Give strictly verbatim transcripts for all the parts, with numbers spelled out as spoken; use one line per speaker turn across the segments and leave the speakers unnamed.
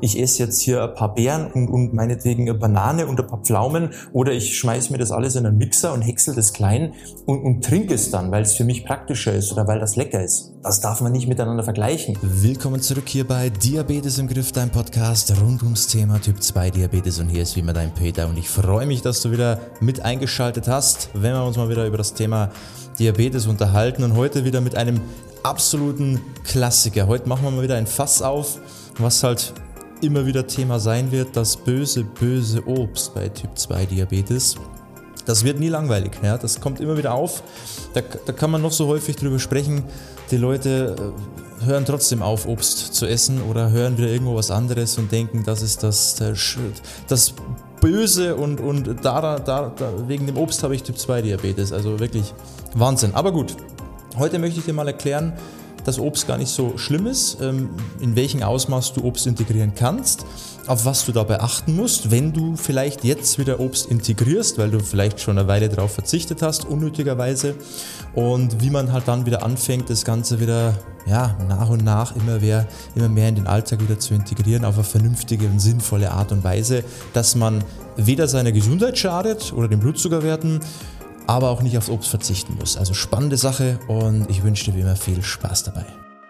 ich esse jetzt hier ein paar Beeren und, und meinetwegen eine Banane und ein paar Pflaumen oder ich schmeiße mir das alles in einen Mixer und häcksel das klein und, und trinke es dann, weil es für mich praktischer ist oder weil das lecker ist. Das darf man nicht miteinander vergleichen.
Willkommen zurück hier bei Diabetes im Griff, dein Podcast rund ums Thema Typ zwei Diabetes, und hier ist wie immer dein Peter und ich freue mich, dass du wieder mit eingeschaltet hast, wenn wir uns mal wieder über das Thema Diabetes unterhalten, und heute wieder mit einem absoluten Klassiker. Heute machen wir mal wieder ein Fass auf, was halt immer wieder Thema sein wird, das böse, böse Obst bei Typ zwei Diabetes. Das wird nie langweilig, ja? Das kommt immer wieder auf, da, da kann man noch so häufig drüber sprechen, die Leute hören trotzdem auf, Obst zu essen oder hören wieder irgendwo was anderes und denken, das ist das, das, das Böse und, und da, da, da, wegen dem Obst habe ich Typ zwei Diabetes, also wirklich Wahnsinn. Aber gut, heute möchte ich dir mal erklären, dass Obst gar nicht so schlimm ist, in welchem Ausmaß du Obst integrieren kannst, auf was du dabei achten musst, wenn du vielleicht jetzt wieder Obst integrierst, weil du vielleicht schon eine Weile darauf verzichtet hast, unnötigerweise, und wie man halt dann wieder anfängt, das Ganze wieder ja, nach und nach immer mehr, immer mehr in den Alltag wieder zu integrieren, auf eine vernünftige und sinnvolle Art und Weise, dass man weder seiner Gesundheit schadet oder den Blutzuckerwerten, aber auch nicht aufs Obst verzichten muss. Also spannende Sache, und ich wünsche dir wie immer viel Spaß dabei.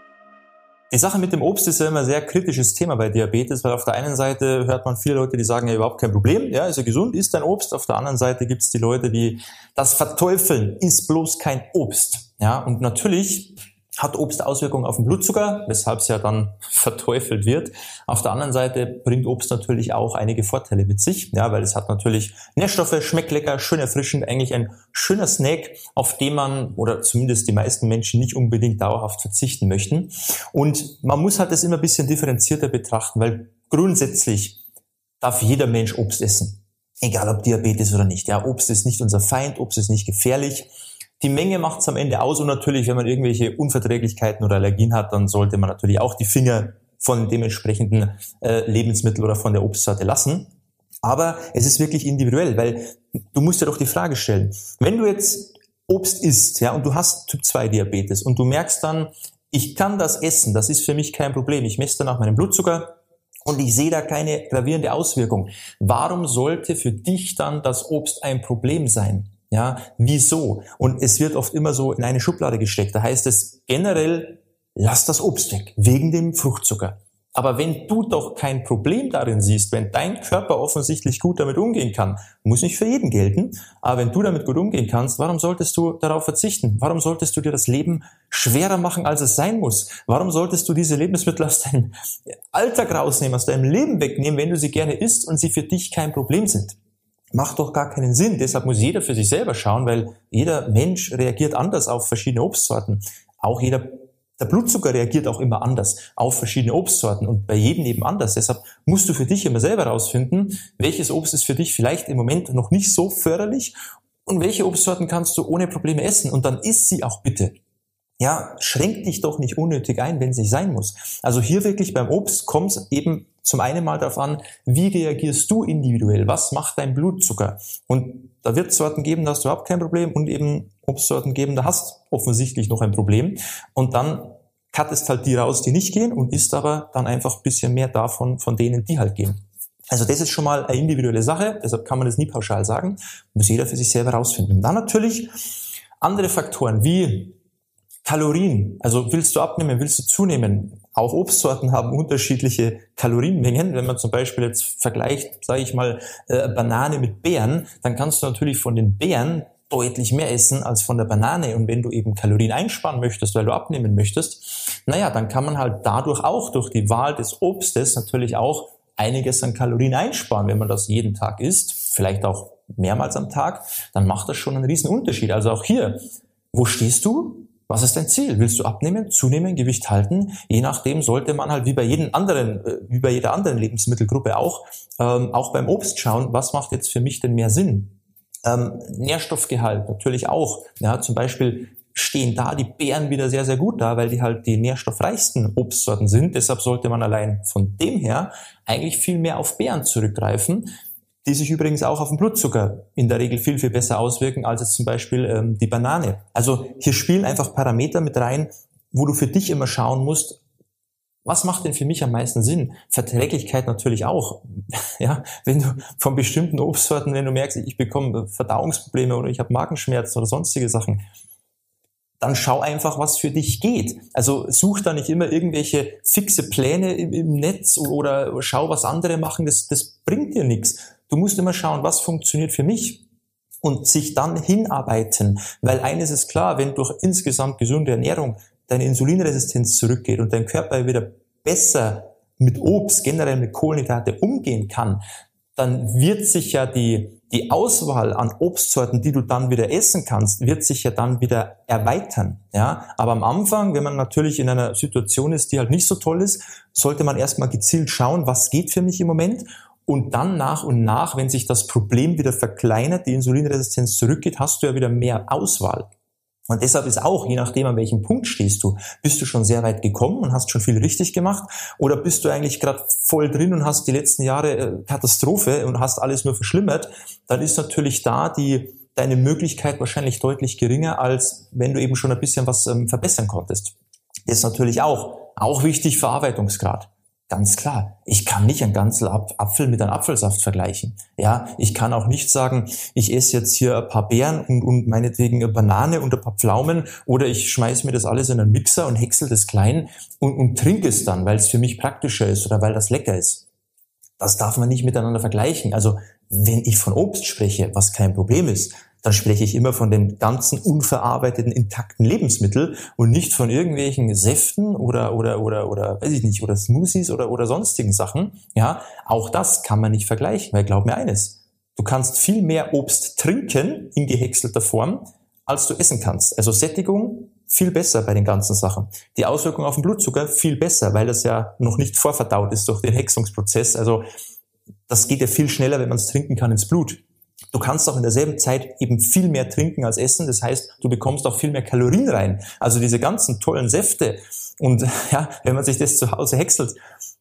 Die Sache mit dem Obst ist ja immer ein sehr kritisches Thema bei Diabetes, weil auf der einen Seite hört man viele Leute, die sagen, ja, überhaupt kein Problem, ja, ist ja gesund, isst dein Obst. Auf der anderen Seite gibt es die Leute, die das verteufeln, isst bloß kein Obst. Ja, und natürlich hat Obst Auswirkungen auf den Blutzucker, weshalb es ja dann verteufelt wird. Auf der anderen Seite bringt Obst natürlich auch einige Vorteile mit sich, ja, weil es hat natürlich Nährstoffe, schmeckt lecker, schön erfrischend, eigentlich ein schöner Snack, auf den man, oder zumindest die meisten Menschen, nicht unbedingt dauerhaft verzichten möchten. Und man muss halt das immer ein bisschen differenzierter betrachten, weil grundsätzlich darf jeder Mensch Obst essen, egal ob Diabetes oder nicht. Ja, Obst ist nicht unser Feind, Obst ist nicht gefährlich. Die Menge macht es am Ende aus, und natürlich, wenn man irgendwelche Unverträglichkeiten oder Allergien hat, dann sollte man natürlich auch die Finger von dem entsprechenden äh, Lebensmittel oder von der Obstsorte lassen. Aber es ist wirklich individuell, weil du musst dir doch die Frage stellen, wenn du jetzt Obst isst, ja, und du hast Typ zwei Diabetes und du merkst dann, ich kann das essen, das ist für mich kein Problem, ich messe danach meinen Blutzucker und ich sehe da keine gravierende Auswirkung. Warum sollte für dich dann das Obst ein Problem sein? Ja, wieso? Und es wird oft immer so in eine Schublade gesteckt. Da heißt es generell, lass das Obst weg, wegen dem Fruchtzucker. Aber wenn du doch kein Problem darin siehst, wenn dein Körper offensichtlich gut damit umgehen kann, muss nicht für jeden gelten, aber wenn du damit gut umgehen kannst, warum solltest du darauf verzichten? Warum solltest du dir das Leben schwerer machen, als es sein muss? Warum solltest du diese Lebensmittel aus deinem Alltag rausnehmen, aus deinem Leben wegnehmen, wenn du sie gerne isst und sie für dich kein Problem sind? Macht doch gar keinen Sinn. Deshalb muss jeder für sich selber schauen, weil jeder Mensch reagiert anders auf verschiedene Obstsorten. Auch jeder, der Blutzucker reagiert auch immer anders auf verschiedene Obstsorten und bei jedem eben anders. Deshalb musst du für dich immer selber rausfinden, welches Obst ist für dich vielleicht im Moment noch nicht so förderlich und welche Obstsorten kannst du ohne Probleme essen, und dann isst sie auch bitte. Ja, schränk dich doch nicht unnötig ein, wenn es nicht sein muss. Also hier wirklich beim Obst kommt es eben zum einen mal darauf an, wie reagierst du individuell? Was macht dein Blutzucker? Und da wird es Sorten geben, da hast du überhaupt kein Problem, und eben Obstsorten geben, da hast offensichtlich noch ein Problem. Und dann cuttest halt die raus, die nicht gehen, und isst aber dann einfach ein bisschen mehr davon, von denen, die halt gehen. Also das ist schon mal eine individuelle Sache, deshalb kann man das nie pauschal sagen. Muss jeder für sich selber rausfinden. Und dann natürlich andere Faktoren wie Kalorien, also willst du abnehmen, willst du zunehmen? Auch Obstsorten haben unterschiedliche Kalorienmengen. Wenn man zum Beispiel jetzt vergleicht, sage ich mal, äh, Banane mit Beeren, dann kannst du natürlich von den Beeren deutlich mehr essen als von der Banane. Und wenn du eben Kalorien einsparen möchtest, weil du abnehmen möchtest, naja, dann kann man halt dadurch auch durch die Wahl des Obstes natürlich auch einiges an Kalorien einsparen. Wenn man das jeden Tag isst, vielleicht auch mehrmals am Tag, dann macht das schon einen riesen Unterschied. Also auch hier, wo stehst du? Was ist dein Ziel? Willst du abnehmen, zunehmen, Gewicht halten? Je nachdem sollte man halt wie bei jedem anderen, wie bei jeder anderen Lebensmittelgruppe auch, ähm, auch beim Obst schauen, was macht jetzt für mich denn mehr Sinn? Ähm, Nährstoffgehalt natürlich auch. Ja, zum Beispiel stehen da die Beeren wieder sehr, sehr gut da, weil die halt die nährstoffreichsten Obstsorten sind. Deshalb sollte man allein von dem her eigentlich viel mehr auf Beeren zurückgreifen, die sich übrigens auch auf den Blutzucker in der Regel viel, viel besser auswirken als jetzt zum Beispiel ähm, die Banane. Also hier spielen einfach Parameter mit rein, wo du für dich immer schauen musst, Was macht denn für mich am meisten Sinn? Verträglichkeit natürlich auch. Ja, wenn du von bestimmten Obstsorten, wenn du merkst, ich bekomme Verdauungsprobleme oder ich habe Magenschmerzen oder sonstige Sachen, dann schau einfach, was für dich geht. Also such da nicht immer irgendwelche fixe Pläne im, im Netz oder schau, was andere machen. Das, das bringt dir nichts. Du musst immer schauen, was funktioniert für mich und sich dann hinarbeiten. Weil eines ist klar, wenn durch insgesamt gesunde Ernährung deine Insulinresistenz zurückgeht und dein Körper wieder besser mit Obst, generell mit Kohlenhydrate umgehen kann, dann wird sich ja die Die Auswahl an Obstsorten, die du dann wieder essen kannst, wird sich ja dann wieder erweitern. Ja, aber am Anfang, wenn man natürlich in einer Situation ist, die halt nicht so toll ist, sollte man erstmal gezielt schauen, was geht für mich im Moment, und dann nach und nach, wenn sich das Problem wieder verkleinert, die Insulinresistenz zurückgeht, hast du ja wieder mehr Auswahl. Und deshalb ist auch, je nachdem, an welchem Punkt stehst du, bist du schon sehr weit gekommen und hast schon viel richtig gemacht, oder bist du eigentlich gerade voll drin und hast die letzten Jahre äh, Katastrophe und hast alles nur verschlimmert, dann ist natürlich da die deine Möglichkeit wahrscheinlich deutlich geringer, als wenn du eben schon ein bisschen was ähm, verbessern konntest. Das ist natürlich auch, auch wichtig, Verarbeitungsgrad. Ganz klar, ich kann nicht einen ganzen Apfel mit einem Apfelsaft vergleichen. Ja, ich kann auch nicht sagen, ich esse jetzt hier ein paar Beeren und, und meinetwegen eine Banane und ein paar Pflaumen, oder ich schmeiße mir das alles in einen Mixer und häcksel das klein und, und trinke es dann, weil es für mich praktischer ist oder weil das lecker ist. Das darf man nicht miteinander vergleichen. Also wenn ich von Obst spreche, was kein Problem ist, dann spreche ich immer von den ganzen unverarbeiteten, intakten Lebensmitteln und nicht von irgendwelchen Säften oder, oder, oder, oder, weiß ich nicht, oder Smoothies oder, oder sonstigen Sachen. Ja, auch das kann man nicht vergleichen, weil glaub mir eines, du kannst viel mehr Obst trinken in gehäckselter Form, als du essen kannst. Also Sättigung viel besser bei den ganzen Sachen. Die Auswirkung auf den Blutzucker viel besser, weil das ja noch nicht vorverdaut ist durch den Häckselungsprozess. Also das geht ja viel schneller, wenn man es trinken kann, ins Blut. Du kannst auch in derselben Zeit eben viel mehr trinken als essen. Das heißt, du bekommst auch viel mehr Kalorien rein. Also diese ganzen tollen Säfte und ja, wenn man sich das zu Hause häckselt,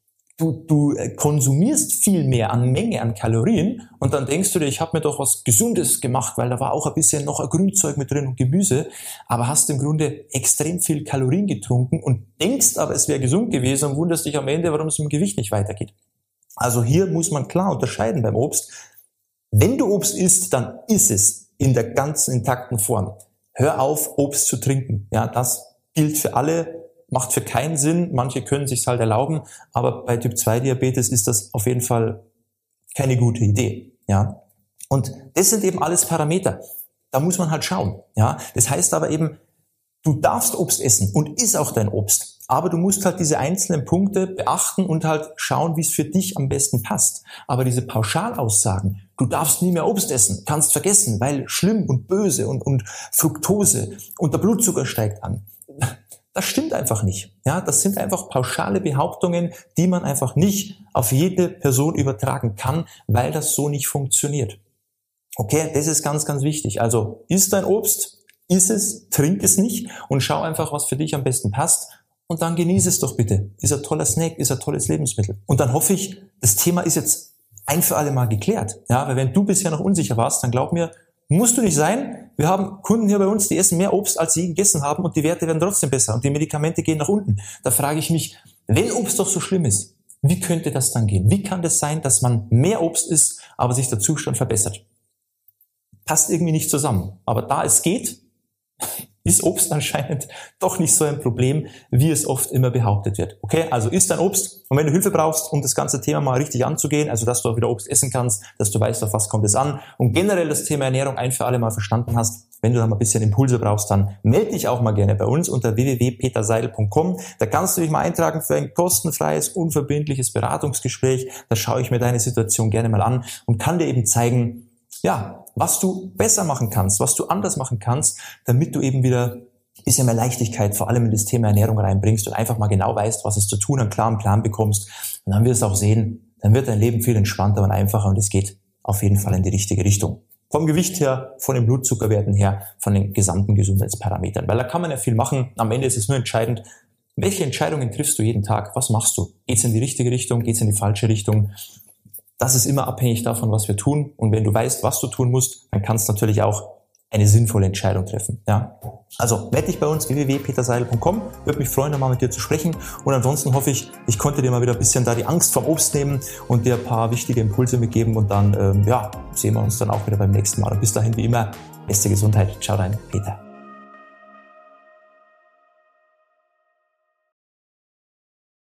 du, du konsumierst viel mehr an Menge an Kalorien und dann denkst du dir, ich habe mir doch was Gesundes gemacht, weil da war auch ein bisschen noch ein Grünzeug mit drin und Gemüse, aber hast im Grunde extrem viel Kalorien getrunken und denkst aber, es wäre gesund gewesen und wunderst dich am Ende, warum es mit dem Gewicht nicht weitergeht. Also hier muss man klar unterscheiden beim Obst. Wenn du Obst isst, dann iss es in der ganzen intakten Form. Hör auf, Obst zu trinken. Ja, das gilt für alle, macht für keinen Sinn. Manche können sich's halt erlauben, aber bei Typ zwei Diabetes ist das auf jeden Fall keine gute Idee. Ja, und das sind eben alles Parameter. Da muss man halt schauen. Ja, das heißt aber eben, du darfst Obst essen und iss auch dein Obst. Aber du musst halt diese einzelnen Punkte beachten und halt schauen, wie es für dich am besten passt. Aber diese Pauschalaussagen, du darfst nie mehr Obst essen, kannst vergessen, weil schlimm und böse und, und Fructose und der Blutzucker steigt an. Das stimmt einfach nicht. Ja, das sind einfach pauschale Behauptungen, die man einfach nicht auf jede Person übertragen kann, weil das so nicht funktioniert. Okay, das ist ganz, ganz wichtig. Also iss dein Obst, iss es, trink es nicht und schau einfach, was für dich am besten passt. Und dann genieße es doch bitte. Ist ein toller Snack, ist ein tolles Lebensmittel. Und dann hoffe ich, das Thema ist jetzt ein für alle Mal geklärt. Ja, weil wenn du bisher noch unsicher warst, dann glaub mir, musst du nicht sein. Wir haben Kunden hier bei uns, die essen mehr Obst, als sie gegessen haben und die Werte werden trotzdem besser und die Medikamente gehen nach unten. Da frage ich mich, wenn Obst doch so schlimm ist, wie könnte das dann gehen? Wie kann das sein, dass man mehr Obst isst, aber sich der Zustand verbessert? Passt irgendwie nicht zusammen. Aber da es geht, ist Obst anscheinend doch nicht so ein Problem, wie es oft immer behauptet wird. Okay, also isst dein Obst und wenn du Hilfe brauchst, um das ganze Thema mal richtig anzugehen, also dass du auch wieder Obst essen kannst, dass du weißt, auf was kommt es an und generell das Thema Ernährung ein für alle Mal verstanden hast, wenn du da mal ein bisschen Impulse brauchst, dann melde dich auch mal gerne bei uns unter w w w punkt peter seidel punkt com. Da kannst du dich mal eintragen für ein kostenfreies, unverbindliches Beratungsgespräch. Da schaue ich mir deine Situation gerne mal an und kann dir eben zeigen, ja, was du besser machen kannst, was du anders machen kannst, damit du eben wieder ein bisschen mehr Leichtigkeit vor allem in das Thema Ernährung reinbringst und einfach mal genau weißt, was es zu tun, einen klaren Plan bekommst. Und dann wirst du auch sehen, dann wird dein Leben viel entspannter und einfacher und es geht auf jeden Fall in die richtige Richtung. Vom Gewicht her, von den Blutzuckerwerten her, von den gesamten Gesundheitsparametern. Weil da kann man ja viel machen. Am Ende ist es nur entscheidend, welche Entscheidungen triffst du jeden Tag? Was machst du? Geht's in die richtige Richtung? Geht's in die falsche Richtung? Das ist immer abhängig davon, was wir tun. Und wenn du weißt, was du tun musst, dann kannst du natürlich auch eine sinnvolle Entscheidung treffen. Ja. Also melde dich bei uns, w w w punkt peter seidel punkt com. Würde mich freuen, nochmal mit dir zu sprechen. Und ansonsten hoffe ich, ich konnte dir mal wieder ein bisschen da die Angst vom Obst nehmen und dir ein paar wichtige Impulse mitgeben. Und dann ähm, ja, sehen wir uns dann auch wieder beim nächsten Mal. Und bis dahin wie immer, beste Gesundheit. Ciao, dein Peter.